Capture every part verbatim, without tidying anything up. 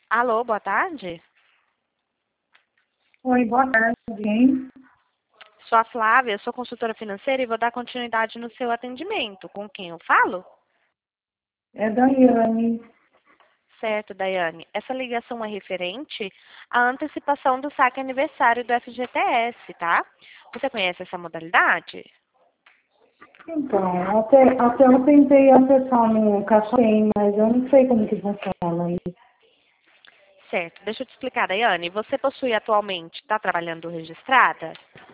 Alô, boa tarde. Oi, boa tarde, hein? Sou a Flávia, sou consultora financeira e vou dar continuidade no seu atendimento. Com quem eu falo? É Daiane. Certo, Daiane. Essa ligação é referente à antecipação do saque aniversário do F G T S, tá? Você conhece essa modalidade? Então, até, até eu tentei acessar no Caixa Tem, mas eu não sei como que funciona isso. Certo, deixa eu te explicar, Daiane. Você possui atualmente, está trabalhando registrada?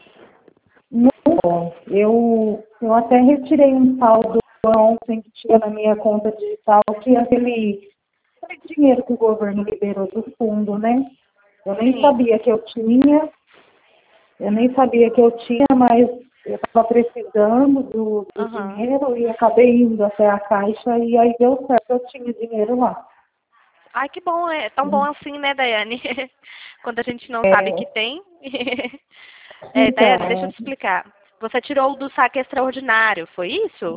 Não, eu, eu até retirei um saldo ontem que tinha na minha conta digital, que é aquele, aquele dinheiro que o governo liberou do fundo, né? Eu nem Sim. sabia que eu tinha, eu nem sabia que eu tinha, mas eu estava precisando do, do Aham. dinheiro e acabei indo até a Caixa e aí deu certo, eu tinha dinheiro lá. Ai, que bom, é tão bom assim, né, Daiane? Quando a gente não sabe que É, tem. É, Daiane, deixa eu então, te explicar. Você tirou do saque extraordinário, foi isso?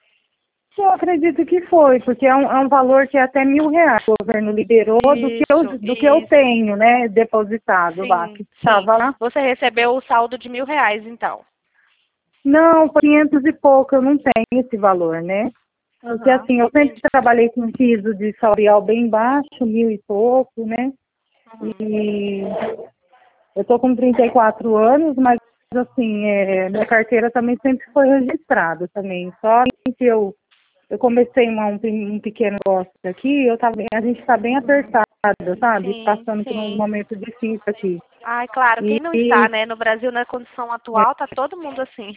eu acredito que foi, porque é um, é um valor que é até mil reais o governo liberou do que eu, Isso, do que eu isso. tenho, né, depositado lá, Sim, que sim. estava lá. Você recebeu o saldo de mil reais, então. Não, foi quinhentos e pouco, eu não tenho esse valor, né? Porque Aham, assim, eu sempre entendi. trabalhei com piso de salarial bem baixo, mil e pouco, né? Uhum. E eu estou com trinta e quatro anos, mas assim, é, minha carteira também sempre foi registrada também. Só que eu, eu comecei uma, um, pe- um pequeno negócio aqui, eu tava, bem- a gente está bem apertada, sabe? Sim, Passando por um sim. momento difícil aqui. Ai, claro, E, quem não está, e né? No Brasil, na condição atual, tá todo mundo assim.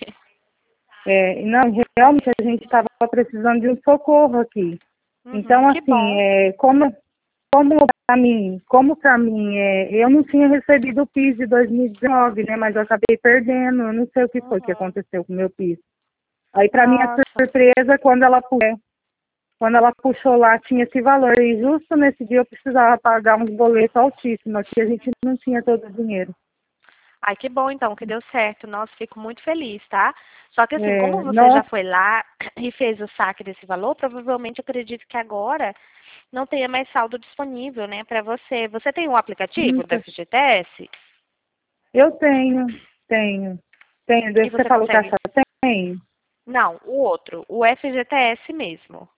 é, não, realmente a gente estava precisando de um socorro aqui. Uhum, Então, que assim, bom. é, como como para mim, como para mim, é, eu não tinha recebido o PIS de dois mil e dezenove, né? Mas eu acabei perdendo, eu não sei o que foi que Uhum. aconteceu com o meu PIS. Aí, para minha Nossa. surpresa, quando ela, pu- é, quando ela puxou lá, tinha esse valor. E justo nesse dia eu precisava pagar uns boletos altíssimos, aqui a gente não tinha todo o dinheiro. Ai, que bom então, que deu certo. Nossa, fico muito feliz, tá? Só que assim, como É, você já nossa, foi lá e fez o saque desse valor, provavelmente acredito que agora não tenha mais saldo disponível, né, para você. Você tem um aplicativo da F G T S? eu tenho, tenho, tenho. E Você você falou consegue? caixa tem? Não, o outro, o F G T S mesmo.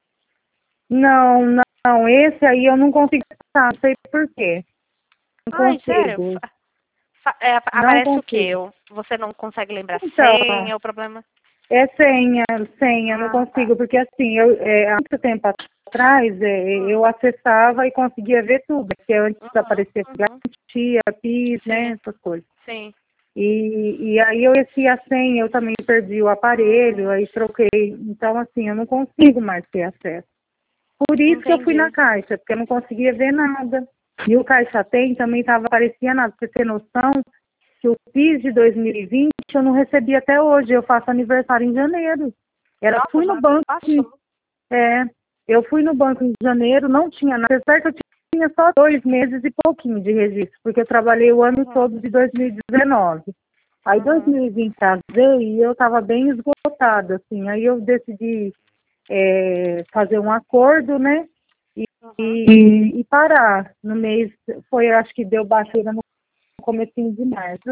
Não, não, esse aí eu não consigo passar, não sei por quê. Não Ai, sério? consigo, Fa- fa- é, não aparece o quê? consigo. Eu- Você não consegue lembrar a Então, senha, o problema? é senha, senha, não Ah, tá. consigo, porque assim, eu, é, há muito tempo atrás é, Hum, eu acessava e conseguia ver tudo, porque antes uhum, aparecia uhum. garantia, PIS, né, Sim, essas coisas. sim. E, e aí eu esqueci a senha, eu também perdi o aparelho, Hum, aí troquei. Então, assim, eu não consigo mais ter acesso. Por isso que eu fui na entendi. Caixa, porque eu não conseguia ver nada. E o Caixa Tem também estava aparecia nada, pra você ter noção que o PIS de dois mil e vinte eu não recebi até hoje, eu faço aniversário em janeiro. Era, Nossa, fui no já banco, passou. é, eu fui no banco em janeiro, não tinha nada, apesar que eu tinha só dois meses e pouquinho de registro, porque eu trabalhei o ano Uhum, todo de dois mil e dezenove. Aí uhum, dois mil e vinte casei e eu estava bem esgotada, assim, aí eu decidi é, fazer um acordo, né, e, uhum. e, e parar no mês, foi, acho que deu baixeira no comecinho de março,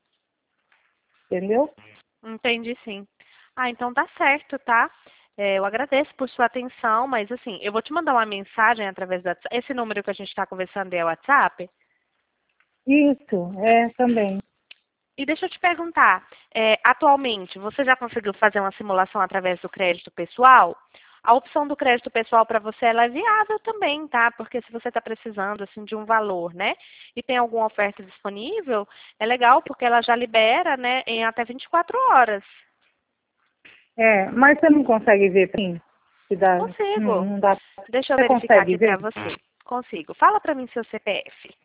entendeu? Entendi, sim. Ah, então tá certo, tá? É, eu agradeço por sua atenção, mas assim, eu vou te mandar uma mensagem através do WhatsApp. Esse número que a gente está conversando é o WhatsApp? Isso, é, também. E deixa eu te perguntar, é, atualmente, você já conseguiu fazer uma simulação através do crédito pessoal? A opção do crédito pessoal para você ela é viável também, tá? Porque se você está precisando assim de um valor, né? E tem alguma oferta disponível, é legal porque ela já libera, né, em até vinte e quatro horas. É, mas você não consegue ver, sim, se dá, não, Consigo. não dá, Deixa eu você verificar consegue aqui ver? para você. Consigo. Fala para mim seu C P F.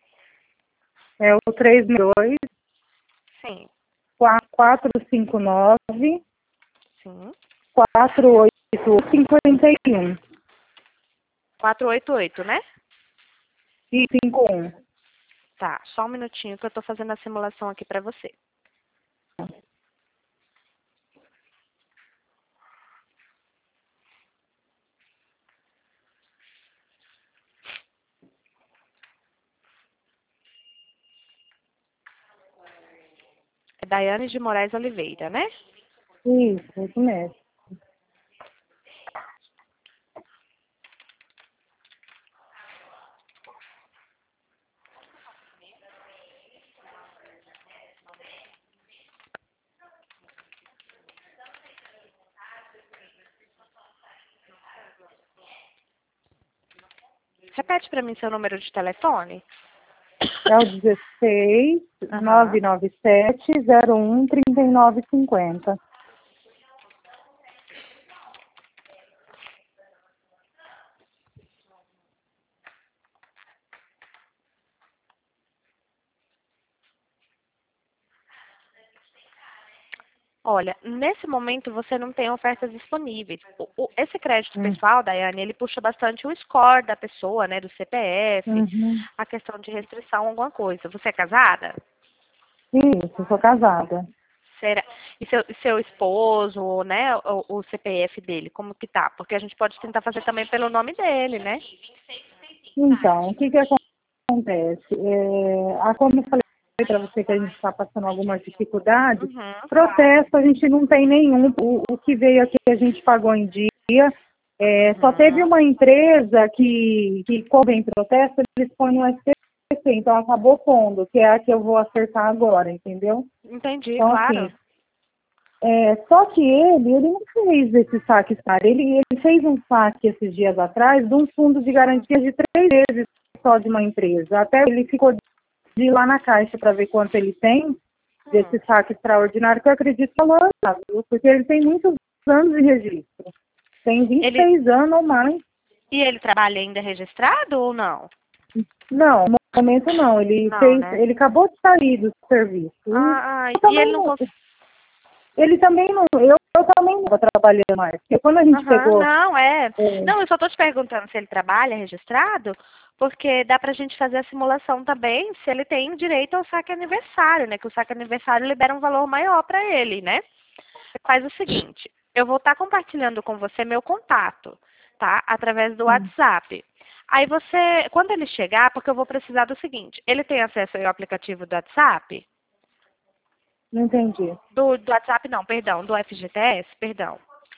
É o três dois Sim, quatro cinco nove sim. quatro oito cinco um quatrocentos e oitenta e oito, né? e cinco um. Tá, só um minutinho que eu estou fazendo a simulação aqui para você. Daiane de Moraes Oliveira, né? Isso, isso mesmo. Repete para mim seu número de telefone. É o dezesseis, nove nove sete, zero um, trinta e nove cinquenta. Olha, nesse momento você não tem ofertas disponíveis. O, o- esse crédito Hum. pessoal, Daiane, ele puxa bastante o score da pessoa, né? Do C P F, Uhum. a questão de restrição, alguma coisa. Você é casada? Isso, eu sou casada. Será? E seu, e seu esposo, né? O, o C P F dele, como que tá? Porque a gente pode tentar fazer também pelo nome dele, né? Então, o que que acontece? É, a, como eu falei para você que a gente está passando algumas dificuldades, Uhum. protesto a gente não tem nenhum. O, o que veio aqui a gente pagou em dia. É, só teve Uhum. uma empresa que, que como em protesto, eles põem no S P C, então acabou pondo, que é a que eu vou acertar agora, entendeu? Entendi, Então, assim, claro. é, só que ele, ele não fez esse saque, cara. Ele, ele fez um saque esses dias atrás de um fundo de garantia de três vezes só de uma empresa. Até ele ficou de ir lá na caixa para ver quanto ele tem desse Hum. saque extraordinário, que eu acredito que é valoroso, viu? Porque ele tem muitos anos de registro. Tem vinte e Ele, seis anos ou mais. e ele trabalha ainda registrado ou não? Não, no momento não. Ele Não, fez, né? ele acabou de sair do serviço. E Ah, ah, eu e ele também não não. consegue. Ele também não. Eu, eu também não estava trabalhando mais. Porque quando a gente Aham, pegou. não, é. É, Não, eu só tô te perguntando se ele trabalha registrado, porque dá pra gente fazer a simulação também se ele tem direito ao saque aniversário, né? Que o saque aniversário libera um valor maior pra ele, né? Faz o seguinte, eu vou estar compartilhando com você meu contato, tá? Através do hum, WhatsApp. Aí você, quando ele chegar, porque eu vou precisar do seguinte, ele tem acesso ao aplicativo do WhatsApp? não entendi. Do, do WhatsApp não, perdão, do F G T S, perdão.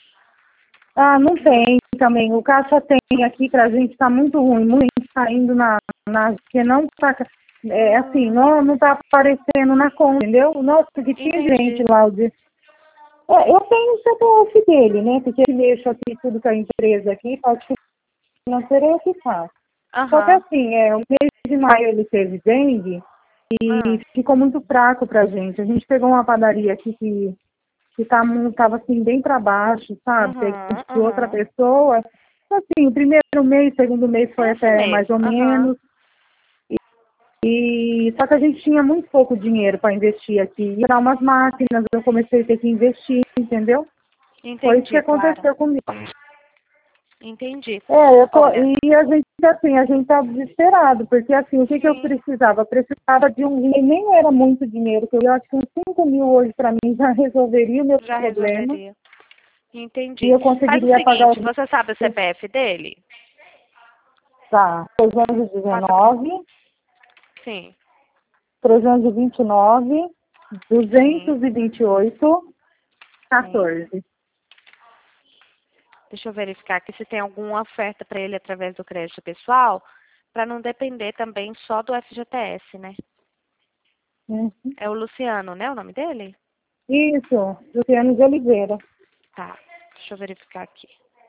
Ah, não tem também. O caixa tem aqui pra gente, tá muito ruim. Muito saindo na, na. Porque não tá. É assim, Hum, não, não tá aparecendo na conta, entendeu? Nossa, que tinha gente entendi. lá. O de, é, eu tenho o C P F dele, né? Porque ele deixa aqui tudo com a empresa aqui, pode financeira é o que faz. Só que Aham. assim, é, o mês de maio ele teve dengue Ah, e ficou muito fraco pra gente. A gente pegou uma padaria aqui que que tá, mu- tava assim bem para baixo, sabe? Peguei uhum, de outra uhum. pessoa. Assim, o primeiro mês, segundo mês foi Esse até mais mesmo, ou aham. menos. E só que a gente tinha muito pouco dinheiro para investir aqui. Ia dar umas máquinas, eu comecei a ter que investir, entendeu? Foi isso que Entendi, Clara. aconteceu comigo. Entendi. É, eu tô, Olha, e a gente, assim, a gente tá desesperado, porque assim, o que que eu sim, precisava? Eu precisava de um, e nem era muito dinheiro, que eu acho que uns cinco mil hoje para mim já resolveria o meu já problema, resolveria. e Entendi. eu Faz o conseguiria pagar seguinte, os você sabe o C P F dele? Tá, Passa pra... trezentos e dezenove, Sim, trezentos e vinte e nove, sim, duzentos e vinte e oito, sim. quatorze. Deixa eu verificar aqui se tem alguma oferta para ele através do crédito pessoal, para não depender também só do F G T S, né? Uhum. É o Luciano, né? O nome dele? Isso, Luciano de Oliveira. Tá, deixa eu verificar aqui.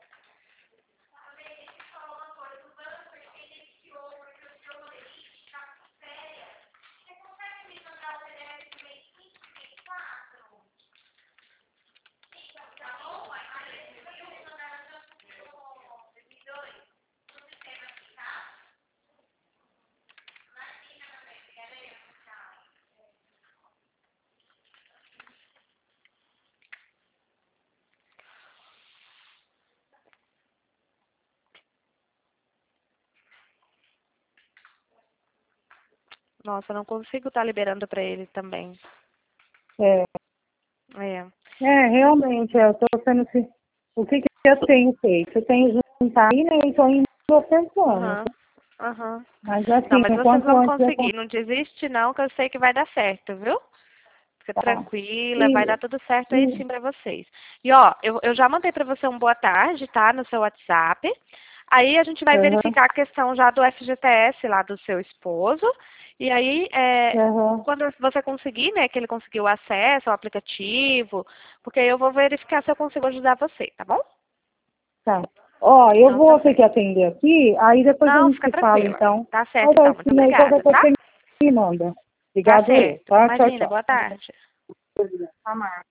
Nossa, eu não consigo estar liberando para ele também. É, É. é realmente, eu tô sendo, assim, o que que eu tenho feito? Eu tenho juntado, né, e tô indo ofertando. Aham, aham. Mas Não, assim, mas o vocês quanto vão antes eu... con- conseguir. Não desiste não, que eu sei que vai dar certo, viu? Fica tranquila, vai dar tudo certo aí sim pra vocês. E ó, eu, eu já mandei pra você um boa tarde, tá? No seu WhatsApp. Aí a gente vai Uhum. verificar a questão já do F G T S lá do seu esposo. E aí, é, Uhum. quando você conseguir, né, que ele conseguiu acesso ao aplicativo, porque aí eu vou verificar se eu consigo ajudar você, tá bom? Tá. Ó, eu Então, vou tá ter que certo. atender aqui, aí depois a Não, gente fica se fala, tranquila. então. Tá certo, Mas então. Muito assim, aí qualquer obrigada, coisa tá? você me manda. Tá Obrigado eu, certo. tá? Tchau, Imagina, tchau. boa tarde. Tá, Marcos.